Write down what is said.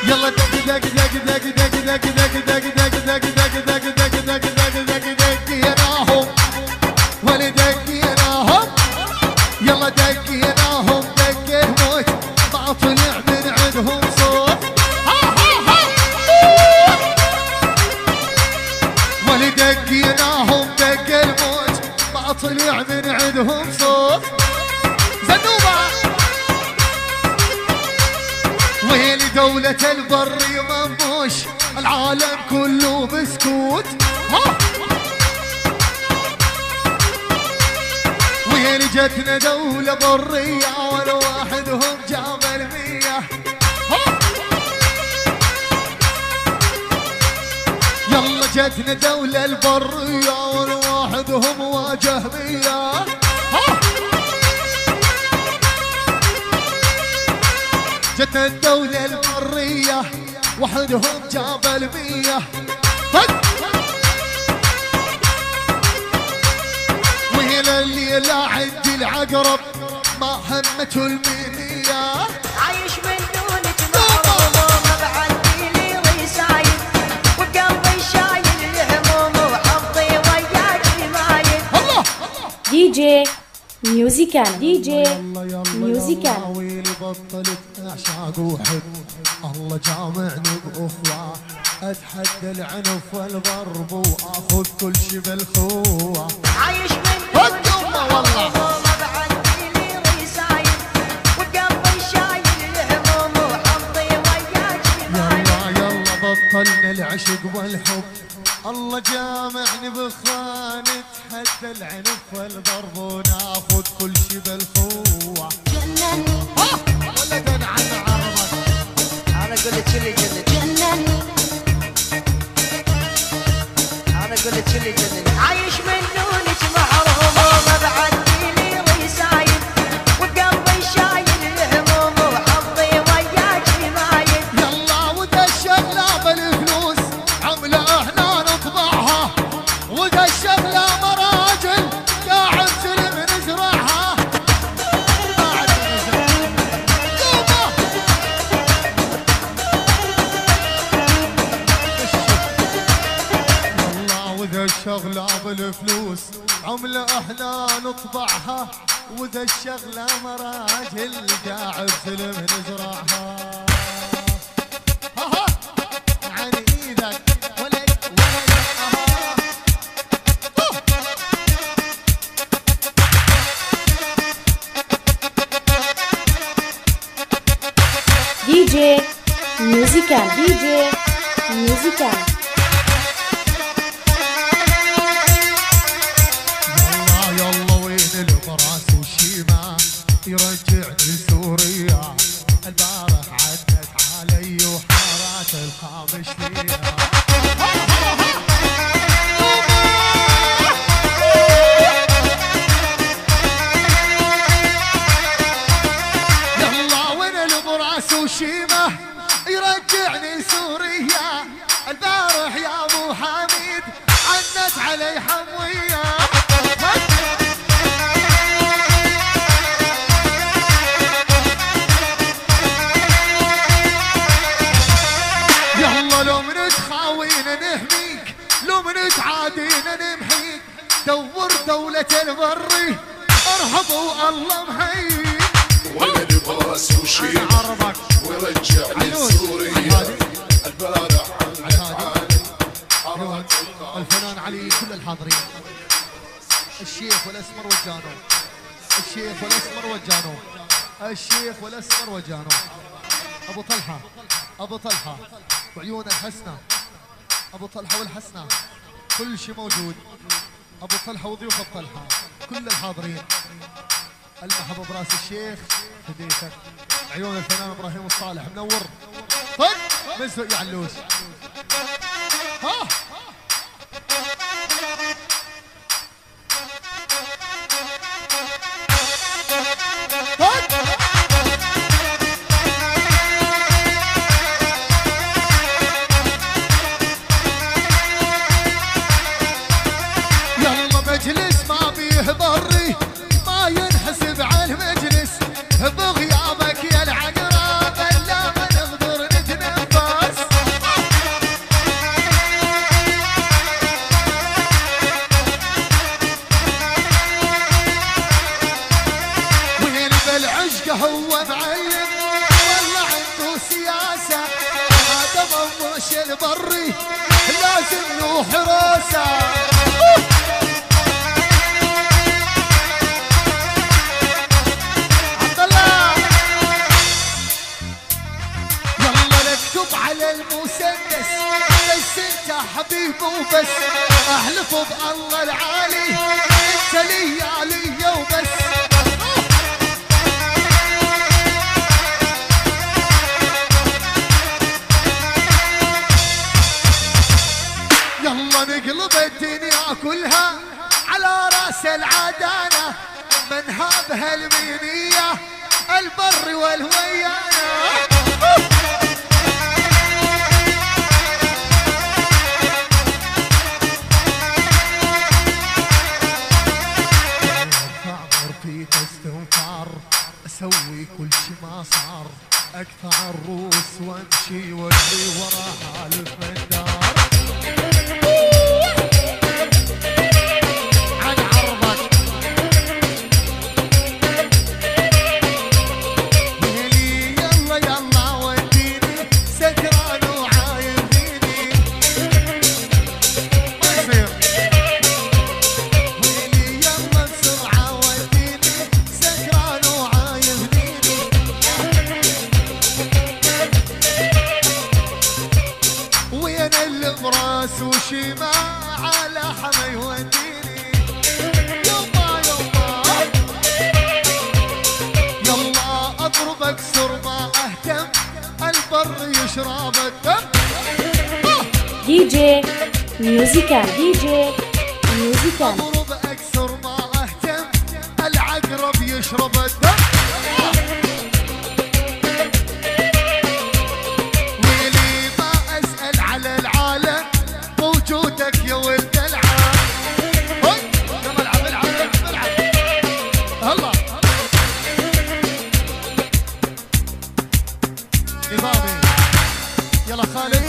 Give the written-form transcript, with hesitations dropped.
يلا دق دق دق دق دق دق دق دق دق دق دق دق دق دق دق دق دقيناهم ولا دقيناهم يلا دقيناهم دق الموت ما طلع من عندهم صوت ولا دقيناهم دق الموت ما طلع من عندهم صوت زنوبة وين دولة البر منبوش العالم كله بسكوت وين جتنا دولة برية ولا واحدهم جاب المية يلا جتنا دولة البرية ولا واحدهم واجه مية جتنا الدولة البرية وحدهم جاب المية وهنا الليلة عند العقرب ما همته المنية عايش من دونك محروم بعدي لي ريسايد وقلبي شايل الهموم وحظي وياك مايل الله دي جي ميوزيكال دي جي ميوزيكال ويلي بطلت اعشاق وحب الله جامعني باخوه اتحدى العنف والضرب واخذ كل شي بالخوه عايش من دونك محروم بعدي لي ريسايد وقلبي شايل الهموم وحظي وياك مايل يلا يلا بطلنا العشق والحب الله جامعني بخوان اتحدى العنف والضرب وناخذ كل شي بالخوه جنني ولدا عن عرضك انا قلت شلي جنني انا قلت شلي جنني عايش من دونك محروم بعدي لي ريسايد وقلبي شايل الهموم وحظي وياك مايل يلا وذا الشغلة بالفلوس عملة احنا نطبعها وذا الشغلة مراجل قاعد سلم نزرعها يلا وذا الشغلة بالفلوس عملة احنا نطبعها وذا الشغلة مراجل قاعد سلم نزرعها عن ايدك ولد دي جي ميوزيكال دي جي ميوزيكال يلا يلا وين البراس وشيمة يرجعني سوريا البارح عدت علي وحارات الخامش فيها يلا وين البراس وشيمة يرجعني سوريا البارح يا ابو حميد عنت علي حمويه يلا لو من تخاوينا نحميك لو من تعادينا نمحيك دور دولة البري ارحبوا الله محييك ولد براس وشيم عربك ورجعني سوريا البارح عنك علي حارات الفنان علي كل الحاضرين الشيخ والاسمر وجانو الشيخ والاسمر وجانو الشيخ والاسمر وجانو ابو طلحه ابو طلحه وعيون الحسنه ابو طلحه والحسنه كل شيء موجود ابو طلحه وضيوف ابو طلحه كل الحاضرين المحبوب براس الشيخ هديتك عيون الفنان ابراهيم الصالح منور طيب مزق يا علوش ها يلا مجلس ما فيه ضري ما ينحسب على المجلس بغيابك يا العقرب الا ما نقدر نتنفس ماشي البري لازم له حراسة. عبد الله يلا نكتب على المسدس بس انت حبيب وبس، احلف بالله العالي انت لي علي وبس. يلا نقلب الدنيا كلها على راس العدانة، من هذا المينية البر والهويانة. في استنفار اسوي كل شي ما صار، اقطع الروس وامشي واجري وراها الفندار. عن عرضك ويلي يلا يلا وديني سكران وعايل فيني ما يصير. ويلي يلا بسرعة وديني سكران وعايل فيني. وين اللي براس وشماع على حما يوديني. يما يما يلا اضرب اكسر ما اهتم، البر يشرب الدم. دي جي ميوزيكال دي جي ميوزيكال. اضرب اكسر ما اهتم، العقرب يشرب الدم. ويلي ما اسال على العالم موجودك يا ولد العالم. يلا العب العب العب العب هلا نظامي. يلا خالد